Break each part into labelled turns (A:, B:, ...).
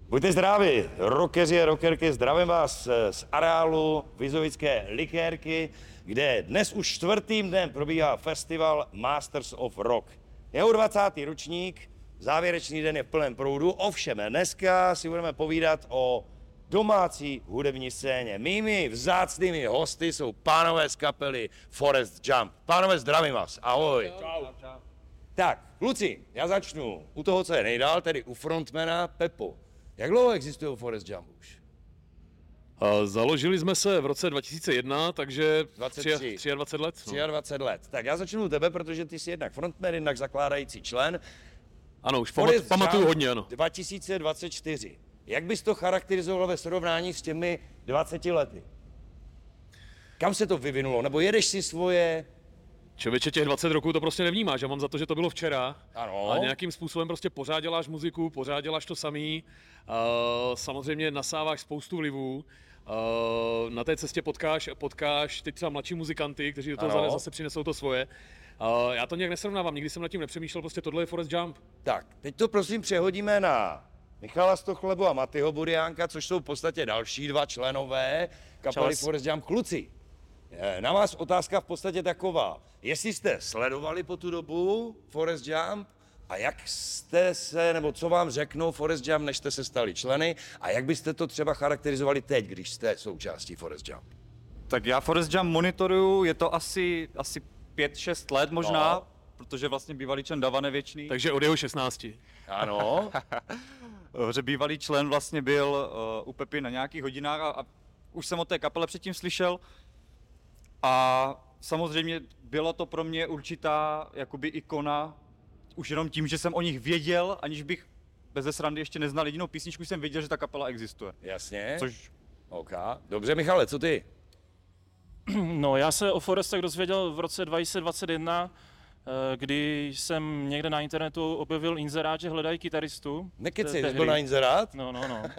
A: Buďte zdraví, rockeři a rockerky, zdravím vás z areálu Vizovické likérky, kde dnes už čtvrtým dnem probíhá festival Masters of Rock. Jeho 20. ročník, závěrečný den je v plném proudu, ovšem dneska si budeme povídat o domácí hudební scéně. Mými vzácnými hosty jsou pánové z kapely Forest Jump. Pánové, zdravím vás, ahoj.
B: Čau.
A: Tak, kluci, já začnu u toho, co je nejdál, tedy u frontmana Pepo. Jak dlouho existuje Forest Jump už?
B: Založili jsme se v roce 2001, takže
A: 23.
B: 23 let. No.
A: 23 let. Tak já začnu u tebe, protože ty jsi jednak frontman, jednak zakládající člen.
B: Ano, už
A: Forest
B: pamatuju
A: Jump
B: hodně, ano.
A: 2024. Jak bys to charakterizoval ve srovnání s těmi 20 lety? Kam se to vyvinulo? Nebo jedeš si svoje?
B: Člověče, těch 20 roků to prostě nevnímáš, já mám za to, že to bylo včera.
A: Ano.
B: A nějakým způsobem prostě pořád děláš muziku, pořád děláš to samý. Samozřejmě nasáváš spoustu vlivů. Na té cestě potkáš teď třeba mladší muzikanty, kteří do toho zase přinesou to svoje. Já to nějak nesrovnávám, nikdy jsem nad tím nepřemýšlel, prostě tohle je Forest Jump.
A: Tak, teď to prosím přehodíme na Michala Stochlebu a Matyho Buriánka, což jsou v podstatě další dva členové kapely Forest Jump. Kluci, na vás otázka v podstatě taková. Jestli jste sledovali po tu dobu Forest Jump a jak jste se, nebo co vám řeknou Forest Jump, než jste se stali členy a jak byste to třeba charakterizovali teď, když jste součástí Forest Jump?
C: Tak já Forest Jump monitoruju, je to asi 5-6 let možná,
A: No.
C: protože vlastně bývalý člen Dava Nevěčný.
B: Takže od jeho 16.
A: Ano.
C: Že bývalý člen vlastně byl u Pepy na nějakých hodinách a už jsem o té kapele předtím slyšel. A samozřejmě byla to pro mě určitá jakoby ikona, už jenom tím, že jsem o nich věděl, aniž bych bez srandy ještě neznal jedinou písničku, jsem věděl, že ta kapela existuje.
A: Jasně.
C: Což
A: OK. Dobře, Michale, co ty?
D: No, já se o Forestech dozvěděl v roce 2021, kdy jsem někde na internetu objevil inzerát, že hledají kytaristu.
A: Nekecej, jsi byl na inzerát?
D: No.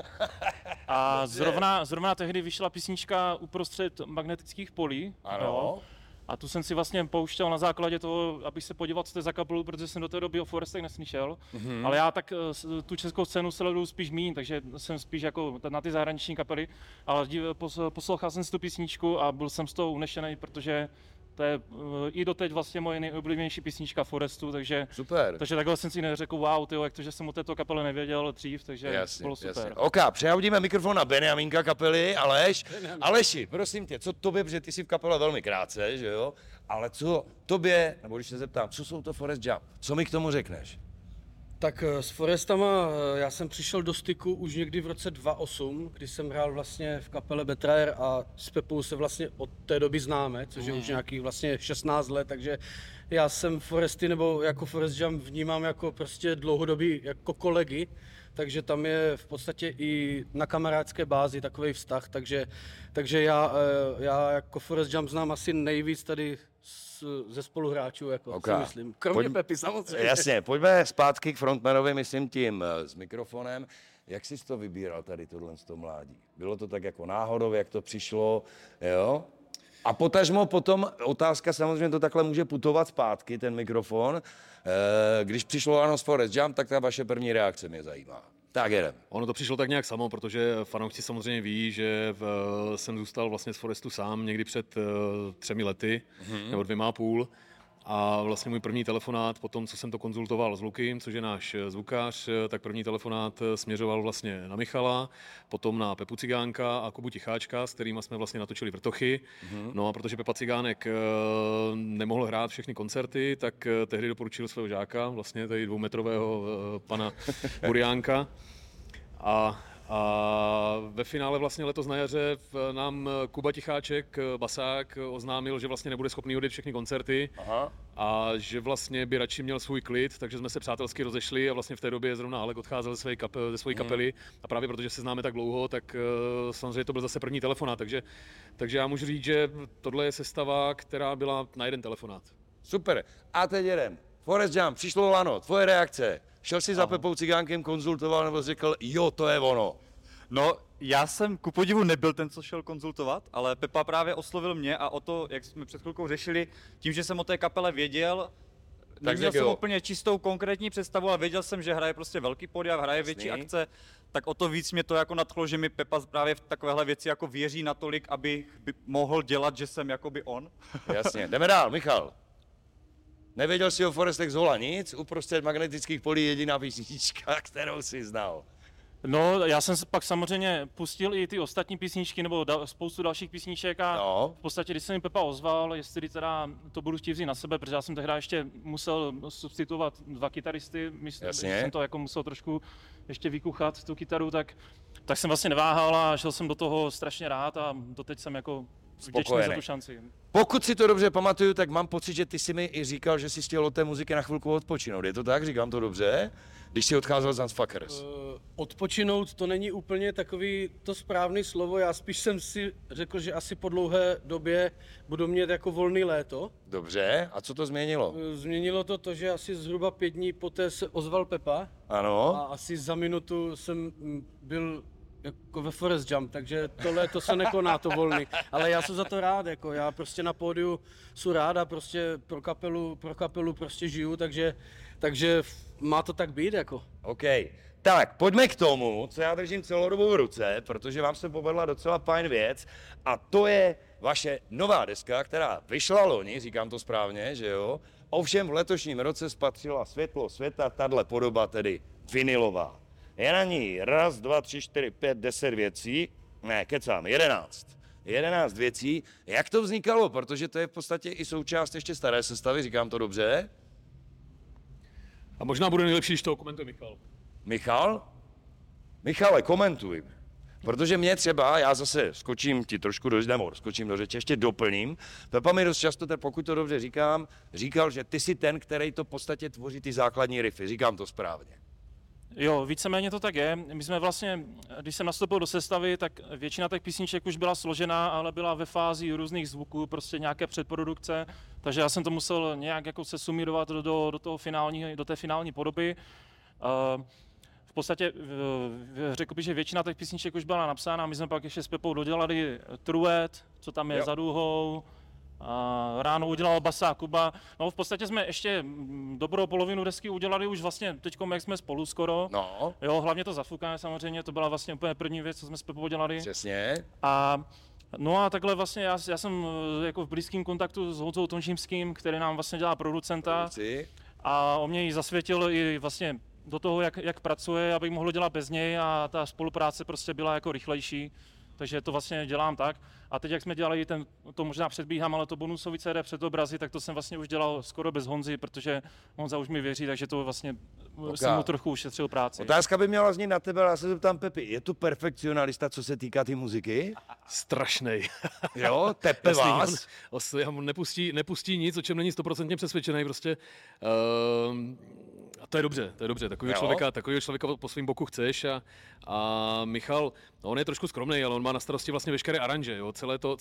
D: A zrovna tehdy vyšla písnička Uprostřed magnetických polí.
A: Ano.
D: No. A tu jsem si vlastně pouštěl na základě toho, abych se podíval, co to je za kapelu, protože jsem do té doby o Forestech neslyšel. Mm-hmm. Ale já tak tu českou scénu sleduju spíš míň, takže jsem spíš jako na ty zahraniční kapely. Ale poslouchal jsem si tu písničku a byl jsem z toho unešený, protože to je i doteď vlastně moje nejoblíbenější písnička Forestu, takže
A: Super.
D: Takže takhle jsem si neřekl, wow, tyjo, jak to, že jsem o této kapele nevěděl dřív, takže
A: Jasně,
D: bylo super.
A: Jasně. OK, přehodíme mikrofon na Benjamínka kapely, Aleš. Aleši, prosím tě, co tobě, protože ty jsi v kapele velmi krátce, že jo? Ale co tobě, nebo když se zeptám, co jsou to Forest Jump, co mi k tomu řekneš?
E: Tak s Forestama já jsem přišel do styku už někdy v roce 2008, kdy jsem hrál vlastně v kapele Betrayer a s Pepou se vlastně od té doby známe, což je už nějakých vlastně 16 let, takže já jsem Foresty nebo jako Forest Jump vnímám jako prostě dlouhodobý jako kolegy, takže tam je v podstatě i na kamarádské bázi takový vztah, takže já jako Forest Jump znám asi nejvíc tady ze spoluhráčů, jako si myslím. Kromě Pepy samozřejmě.
A: Jasně, pojďme zpátky k frontmanovi, myslím tím s mikrofonem. Jak jsi to vybíral tady tohle z toho mládí? Bylo to tak jako náhodou, jak to přišlo, jo? A potažmo potom otázka, samozřejmě to takhle může putovat zpátky, ten mikrofon. Když přišlo ano z Forest Jump, tak ta vaše první reakce mě zajímá. Tak jedem.
B: Ono to přišlo tak nějak samo, protože fanoušci samozřejmě ví, že jsem zůstal vlastně z Forestu sám někdy před 3 lety, nebo 2,5. A vlastně můj první telefonát, po tom, co jsem to konzultoval s Lukim, což je náš zvukař, tak první telefonát směřoval vlastně na Michala, potom na Pepu Cigánka a Kubu Ticháčka, s kterými jsme vlastně natočili Vrtochy. No a protože Pepa Cigánek nemohl hrát všechny koncerty, tak tehdy doporučil svého žáka, vlastně tady 2metrového pana Buriánka. A ve finále vlastně letos na jaře nám Kuba Ticháček, basák, oznámil, že vlastně nebude schopný odjet všechny koncerty.
A: Aha.
B: A že vlastně by radši měl svůj klid, takže jsme se přátelsky rozešli a vlastně v té době zrovna Alek odcházel ze své kapely a právě protože se známe tak dlouho, tak samozřejmě to byl zase první telefonát, takže já můžu říct, že tohle je sestava, která byla na jeden telefonát.
A: Super. A teď jedem. Forest Jump, přišlo lano, tvoje reakce. Šel jsi za Pepou Cigánkem, konzultoval nebo řekl, jo, to je ono.
C: No, já jsem ku podivu nebyl ten, co šel konzultovat, ale Pepa právě oslovil mě a o to, jak jsme před chvilkou řešili, tím, že jsem o té kapele věděl, neměl jsem úplně čistou konkrétní představu, ale věděl jsem, že hraje prostě velký podiv, hraje větší akce, tak o to víc mě to jako nadchlo, že mi Pepa právě v takovéhle věci jako věří natolik, aby mohl dělat, že jsem jakoby on.
A: Jasně, jdeme dál, Michal. Nevěděl jsi o Forestech z hola nic, uprostřed magnetických polí jediná písnička, kterou jsi znal.
D: No, já jsem pak samozřejmě pustil i ty ostatní písničky, nebo spoustu dalších písniček a v podstatě, když se mi Pepa ozval, jestli teda to budu chtít vzít na sebe, protože já jsem tehdy ještě musel substituovat 2 kytaristy, myslím, že jsem to jako musel trošku ještě vykuchat, tu kytaru, tak jsem vlastně neváhal a šel jsem do toho strašně rád a doteď jsem jako vděčný za tu šanci.
A: Pokud si to dobře pamatuju, tak mám pocit, že ty jsi mi i říkal, že jsi chtěl od té muziky na chvilku odpočinout. Je to tak? Říkám to dobře? Když jsi odcházel z Unfuckers.
E: Odpočinout to není úplně takový to správné slovo, já spíš jsem si řekl, že asi po dlouhé době budu mít jako volný léto.
A: Dobře, a co to změnilo?
E: Změnilo to, že asi zhruba 5 dní poté se ozval Pepa.
A: Ano.
E: A asi za minutu jsem byl jako ve Forest Jump, takže to léto se nekoná to volný, ale já jsem za to rád, jako já prostě na pódiu jsem rád a prostě pro kapelu prostě žiju, takže má to tak být, jako.
A: OK, tak pojďme k tomu, co já držím celou dobu v ruce, protože vám se povedla docela fajn věc a to je vaše nová deska, která vyšla loni, říkám to správně, že jo? Ovšem v letošním roce spatřila světlo světa, tahle podoba tedy vinilová. Je na ní 1, 2, 3, 4, 5, 10 věcí, ne, kecám, 11. 11 věcí. Jak to vznikalo? Protože to je v podstatě i součást ještě staré sestavy, říkám to dobře?
B: A možná bude nejlepší, když to komentuje Michal.
A: Michal? Michale, komentuj. Protože mě třeba, já zase skočím ti trošku skočím do řeči, ještě doplním. Pepa mi dost často, pokud to dobře říkám, říkal, že ty jsi ten, který to v podstatě tvoří ty základní riffy. Říkám to správně.
D: Jo, víceméně to tak je. My jsme vlastně, když jsem nastoupil do sestavy, tak většina těch písniček už byla složená, ale byla ve fázi různých zvuků, prostě nějaké předprodukce, takže já jsem to musel nějak jako se sumírovat do té finální podoby. V podstatě řekl bych, že většina těch písniček už byla napsána, my jsme pak ještě s Pepou dodělali Truet, co tam je za Duhou, a ráno udělal basa Kuba. No v podstatě jsme ještě dobrou polovinu desky udělali už vlastně teďkom, jak jsme spolu skoro.
A: No.
D: Jo, hlavně to Zafukané samozřejmě, to byla vlastně úplně první věc, co jsme s Pepou dělali.
A: Přesně.
D: No a takhle vlastně já jsem jako v blízkém kontaktu s Honzou Tončímským, který nám vlastně dělá producenta. A on mě ji zasvětil i vlastně do toho, jak pracuje, abych mohl dělat bez něj a ta spolupráce prostě byla jako rychlejší. Takže to vlastně dělám tak. A teď, jak jsme dělali to možná předbíhám, ale to bonusový CD před obrazy, tak to jsem vlastně už dělal skoro bez Honzy, protože Honza už mi věří, takže to vlastně jsem mu trochu ušetřil práci.
A: Otázka by měla znít na tebe, ale já se zeptám Pepi, je to perfekcionalista, co se týká ty muziky?
B: Strašnej.
A: Jo, tepe vás?
B: On nepustí nic, o čem není 100% přesvědčený, prostě. A to je dobře. Takového člověka po svým boku chceš a Michal, on je trošku skromný, ale on má na starosti vlastně veškeré aranže, jo,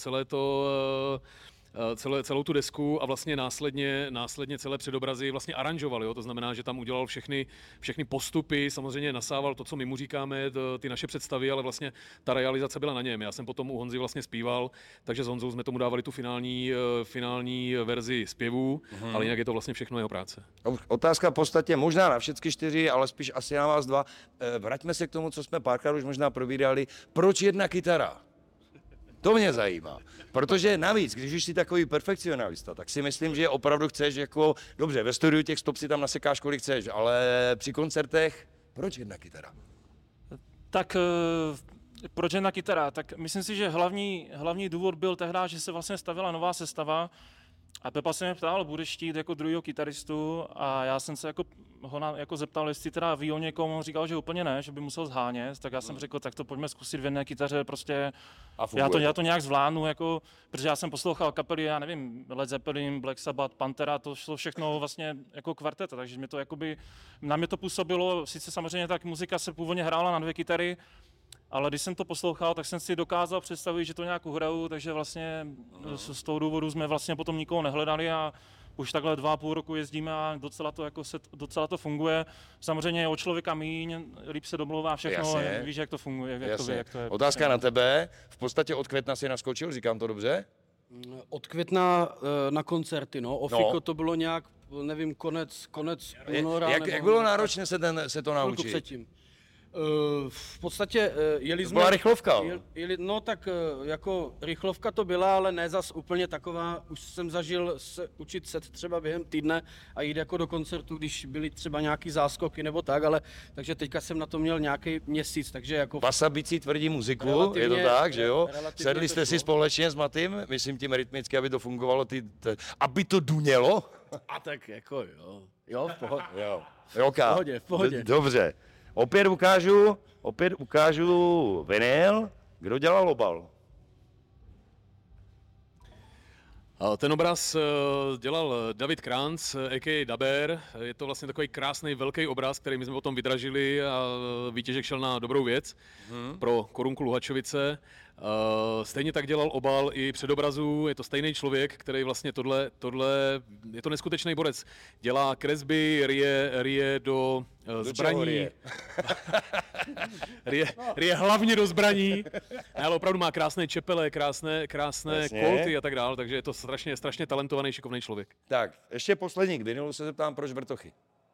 B: celou tu desku a vlastně následně celé předobrazy vlastně aranžoval, jo? To znamená, že tam udělal všechny postupy, samozřejmě nasával to, co my mu říkáme, ty naše představy, ale vlastně ta realizace byla na něm. Já jsem potom u Honzy vlastně zpíval, takže s Honzou jsme tomu dávali tu finální verzi zpěvů, ale jinak je to vlastně všechno jeho práce.
A: Otázka v podstatě možná na všechny 4, ale spíš asi na vás 2. Vraťme se k tomu, co jsme párkrát už možná probírali. Proč jedna kytara? To mě zajímá, protože navíc, když už jsi takový perfekcionalista, tak si myslím, že opravdu chceš jako, dobře, ve studiu těch stop si tam nasekáš, kolik chceš, ale při koncertech, proč jedna kytara?
D: Tak proč jedna kytara? Tak myslím si, že hlavní důvod byl tehdy, že se vlastně stavila nová sestava a Pepa se mě ptal, budeš chtít jako druhýho kytaristu a já jsem se ho zeptal, jestli teda ví o někom, on říkal, že úplně ne, že by musel zhánět, tak já jsem řekl, tak to pojďme zkusit v jedné kytaře, prostě já to nějak zvládnu, jako, protože já jsem poslouchal kapely, já nevím, Led Zeppelin, Black Sabbath, Pantera, to šlo všechno vlastně jako kvarteta, takže na mě to působilo, sice samozřejmě tak muzika se původně hrála na 2 kytary, ale když jsem to poslouchal, tak jsem si dokázal představit, že to nějak uhraju, takže vlastně z toho důvodu jsme vlastně potom nikoho nehledali a už takhle 2,5 roku jezdíme a docela to funguje. Samozřejmě je od člověka míň, líp se domlouvá všechno, víš, jak to funguje, jak to je.
A: Otázka na tebe, v podstatě od května si naskočil, říkám to dobře?
E: Od května na koncerty, no. Ofiko to bylo nějak nevím, konec února.
A: Jak bylo náročné se to
E: chvilku
A: naučit?
E: předtím. V podstatě jeli jsme...
A: Byla rychlovka,
E: No tak jako rychlovka to byla, ale ne zas úplně taková. Už jsem zažil se učit set třeba během týdne a jít jako do koncertu, když byly třeba nějaký záskoky nebo tak, ale takže teďka jsem na to měl nějaký měsíc, takže jako...
A: Wasabicí tvrdí muziku,
E: Relativně-
A: je to tak, že jo?
E: relativně
A: Sedli
E: to
A: jste si
E: šlo.
A: společně s Matým, myslím tím rytmicky, aby to fungovalo, aby to dunělo?
E: A tak jako jo, v pohodě.
A: Jo.
E: V pohodě.
A: Dobře. Opět ukážu vinyl. Kdo dělal obal?
B: Ten obraz dělal David Kranz, a.k.a. Daber. Je to vlastně takový krásný velký obraz, který my jsme potom vydražili a výtěžek šel na dobrou věc pro Korunku Luhačovice. Stejně tak dělal obal i předobrazu, je to stejný člověk, který vlastně tohle je to neskutečný borec. Dělá kresby, rije do zbraní. Rije hlavně do zbraní, ale opravdu má krásné čepele, krásné
A: Jasně.
B: kolty a tak dále, takže je to strašně talentovaný, šikovný člověk.
A: Tak, ještě poslední k vinylu se zeptám, proč Vrtochy?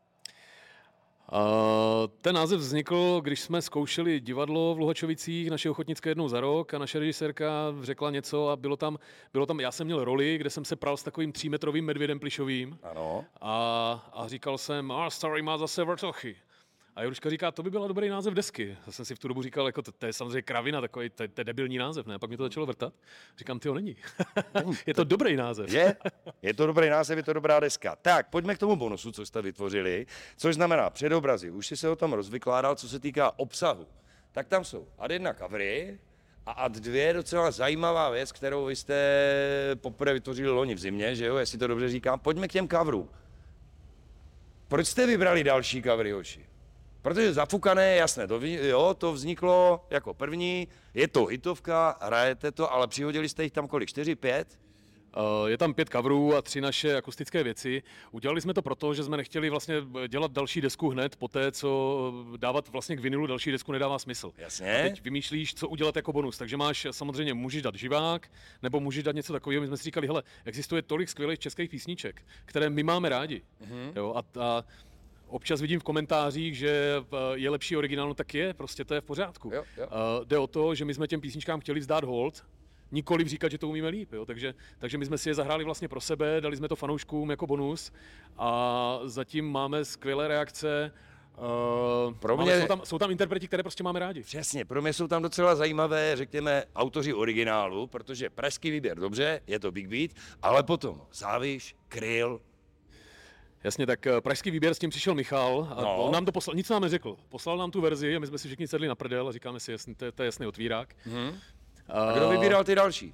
B: Ten název vznikl, když jsme zkoušeli divadlo v Luhačovicích, naše ochotnické jednou za rok a naše režisérka řekla něco a bylo tam, já jsem měl roli, kde jsem se pral s takovým 3metrovým medvědem plišovým
A: Ano.
B: a říkal jsem, starý má zase Vrtochy. A Juruška říká, to by byl dobrý název desky. Já jsem si v tu dobu říkal, jako to je samozřejmě kravina, takový, to je debilní název, ne? Pak mi to začalo vrtat. Říkám, tyjo, není. Je to dobrý název.
A: Je to dobrý název, je to dobrá deska. Tak, pojďme k tomu bonusu, co jste vytvořili, což znamená předobrazy. Už jsi se o tom rozvykládal, co se týká obsahu. Tak tam jsou ad 1 covery a ad 2 docela zajímavá věc, kterou vy jste poprvé vytvořili loni v zimě, že jo, jestli to dobře říkám. Pojďme k těm coverům. Proč jste vybrali další covery, hoši? Protože Zafukané, jasné, to vzniklo jako první, je to hitovka, hrajete to, ale přihodili jste jich tam kolik, 4, 5?
B: Je tam 5 coverů a 3 naše akustické věci. Udělali jsme to proto, že jsme nechtěli vlastně dělat další desku hned poté, co dávat vlastně k vinilu další desku nedává smysl.
A: Jasně.
B: A teď vymýšlíš, co udělat jako bonus. Takže máš samozřejmě, můžeš dát živák, nebo můžeš dát něco takového. My jsme si říkali, hele, existuje tolik skvělých českých písniček, které my máme rádi. Jo, a občas vidím v komentářích, že je lepší originál, no tak je, prostě to je v pořádku.
A: Jo.
B: Jde o to, že my jsme těm písničkám chtěli vzdát hold, nikoliv říkat, že to umíme líp, jo? Takže my jsme si je zahráli vlastně pro sebe, dali jsme to fanouškům jako bonus a zatím máme skvělé reakce. Jsou tam interpreti, které prostě máme rádi.
A: Přesně, pro mě jsou tam docela zajímavé, řekněme, autoři originálu, protože pražský výběr, dobře, je to Big Beat, ale potom Záviš, Kryl.
B: Jasně, tak pražský výběr, s tím přišel Michal a
A: No.
B: on nám to poslal, nic nám neřekl. Poslal nám tu verzi a my jsme si všichni sedli na prdel a říkáme si, jasný, to je jasný otvírák.
A: A kdo vybíral ty další?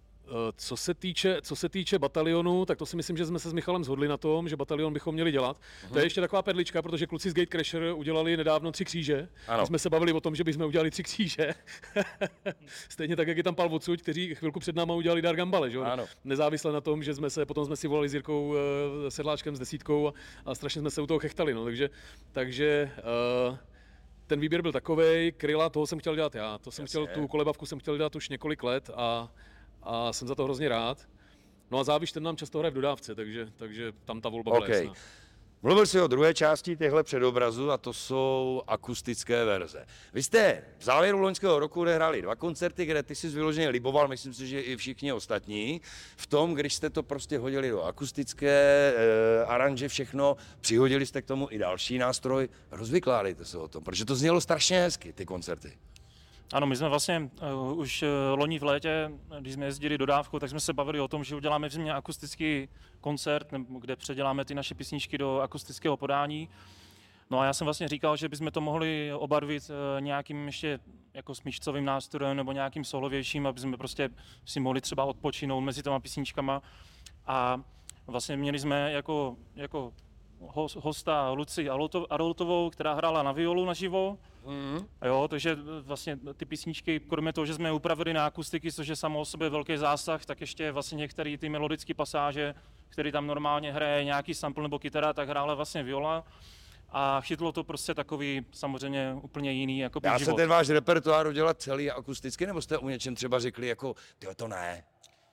B: Co se týče Batalionu, tak to si myslím, že jsme se s Michalem shodli na tom, že Batalion bychom měli dělat. To je ještě taková perlička, protože kluci z Gatecrasher udělali nedávno 3 kříže.
A: Ano.
B: My jsme se bavili o tom, že bychom udělali 3 kříže. Stejně tak, jak je tam Pal Vocuť, kteří chvilku před náma udělali Dar Gambale, že?
A: Ano.
B: Nezávisle na tom, že potom jsme si volali s Jirkou Sedláčkem s desítkou a strašně jsme se u toho chechtali. No. Takže ten výběr byl takovej, Kryla, toho jsem chtěl dělat já. Tu kolebavku jsem chtěl dělat už několik let a jsem za to hrozně rád. No a Záviš, ten nám často hraje v dodávce, takže tam ta volba byla jasná.
A: Mluvil jsi o druhé části těchto předobrazů a to jsou akustické verze. Vy jste v závěru loňského roku odehráli 2 koncerty, kde ty jsi vyloženě liboval, myslím si, že i všichni ostatní, v tom, když jste to prostě hodili do akustické aranže, všechno, přihodili jste k tomu i další nástroj, rozvykládejte se o tom, protože to znělo strašně hezky, ty koncerty.
D: Ano, my jsme vlastně už loni v létě, když jsme jezdili dodávkou, tak jsme se bavili o tom, že uděláme v zimě akustický koncert, kde předěláme ty naše písničky do akustického podání. No a já jsem vlastně říkal, že bychom to mohli obarvit nějakým ještě jako smyčcovým nástrojem nebo nějakým solovějším, aby jsme prostě si mohli třeba odpočinout mezi těma písničkama. A vlastně měli jsme jako hosta Luci Aroltovou, která hrála na violu naživo. Jo, takže vlastně ty písničky, kromě toho, že jsme je upravili na akustiky, což je samo o sobě velký zásah, tak ještě vlastně některé ty melodické pasáže, které tam normálně hraje nějaký sample nebo kytara, tak hrála vlastně viola. A chytlo to prostě takový samozřejmě úplně jiný jako
A: Dá
D: život.
A: se ten váš repertoár udělat celý akusticky, nebo jste o něčem třeba řekli jako, tyjo, to ne?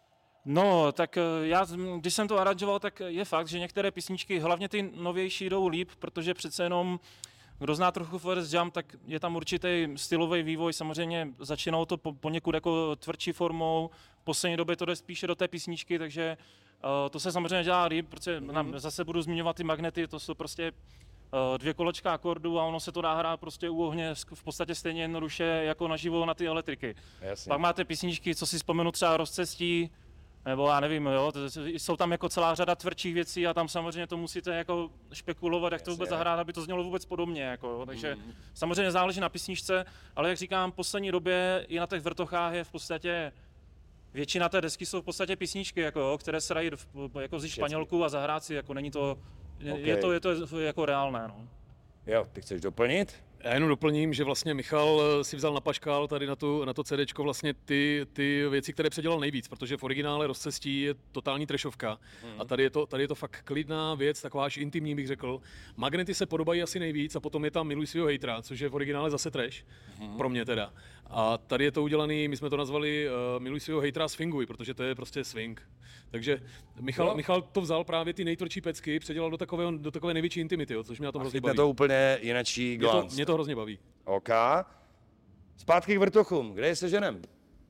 D: No, tak já, když jsem to aranžoval, tak je fakt, že některé písničky, hlavně ty novější, jdou líp, protože přece jenom, kdo zná trochu Forest Jump, tak je tam určitý stylový vývoj, samozřejmě začínalo to poněkud jako tvrdší formou, v poslední době to jde spíše do té písničky, takže to se samozřejmě dělá líp, protože zase budu zmiňovat ty magnety, to jsou prostě 2 kolečka akordů a ono se to dá hrát prostě u ohně v podstatě stejně jednoduše jako naživo na ty elektriky.
A: Jasně.
D: Pak máte písničky, co si vzpomenu třeba Rozcestí, nebo já nevím, jo, jsou tam jako celá řada tvrdších věcí a tam samozřejmě to musíte jako špekulovat, jak to vůbec zahrát, aby to znělo vůbec podobně, jako, jo. Takže samozřejmě záleží na písničce, ale jak říkám, v poslední době i na těch vrtochách je v podstatě většina té desky jsou v podstatě písničky, jako, jo, které se dají jako vzít španělku a zahrát si, jako není to, je to jako reálné, no.
A: Jo, ty chceš doplnit?
B: Já jenom doplním, že vlastně Michal si vzal na paškal tady na to CDčko vlastně ty věci, které předělal nejvíc, protože v originále Rozcestí je totální trešovka a tady je to fakt klidná věc, taková až intimní bych řekl. Magnety se podobají asi nejvíc a potom je tam Miluj svýho hejtra, což je v originále zase trash, pro mě teda. A tady je to udělaný, my jsme to nazvali Miluj svýho hejtra swinguj, protože to je prostě swing. Takže Michal to vzal právě ty nejtvrdší pecky, předělal do takové největší intimity, což mě na tom hrozně baví.
A: To úplně jinačí glans.
B: Mě to hrozně baví.
A: OK. Zpátky k vrtochům. Kde je seženem?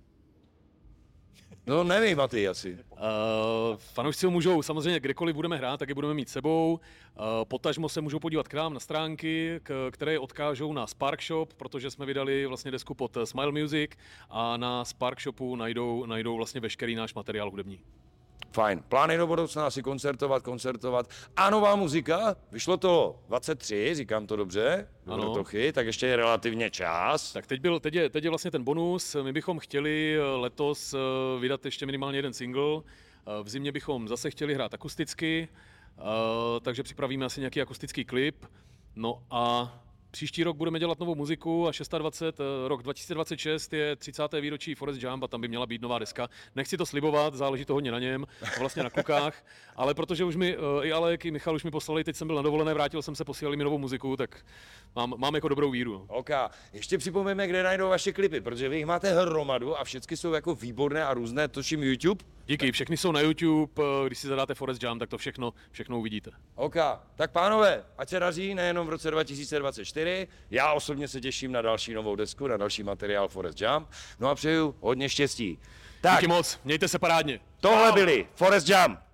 A: No nevím, Maty, asi.
B: Fanoušci ho můžou samozřejmě kdekoliv budeme hrát, tak je budeme mít sebou. Potažmo se můžou podívat k nám na stránky, které odkážou na Spark Shop, protože jsme vydali vlastně desku pod Smile Music a na Spark Shopu najdou vlastně veškerý náš materiál hudební.
A: Fajn. Plány do budoucna asi koncertovat. A nová muzika? Vyšlo to 23, říkám to dobře?
B: Ano.
A: Vrtochy, tak ještě je relativně čas.
B: Tak teď je vlastně ten bonus. My bychom chtěli letos vydat ještě minimálně jeden single. V zimě bychom zase chtěli hrát akusticky, takže připravíme asi nějaký akustický klip. No a příští rok budeme dělat novou muziku a rok 2026 je 30. výročí Forest Jump a tam by měla být nová deska. Nechci to slibovat, záleží to hodně na něm, vlastně na klukách, ale protože už mi i Alek, i Michal už mi poslali, teď jsem byl na dovolené, vrátil jsem se, posílali mi novou muziku, tak mám jako dobrou víru.
A: OK. Ještě připomeňme, kde najdou vaše klipy, protože vy jich máte hromadu a všechny jsou jako výborné a různé, točím YouTube.
B: Díky, všechny jsou na YouTube, když si zadáte Forest Jump, tak to všechno uvidíte.
A: OK, tak pánové, ať se daří nejenom v roce 2024, já osobně se těším na další novou desku, na další materiál Forest Jump, no a přeju hodně štěstí. Tak,
B: Díky moc, mějte se parádně.
A: tohle byli Forest Jump.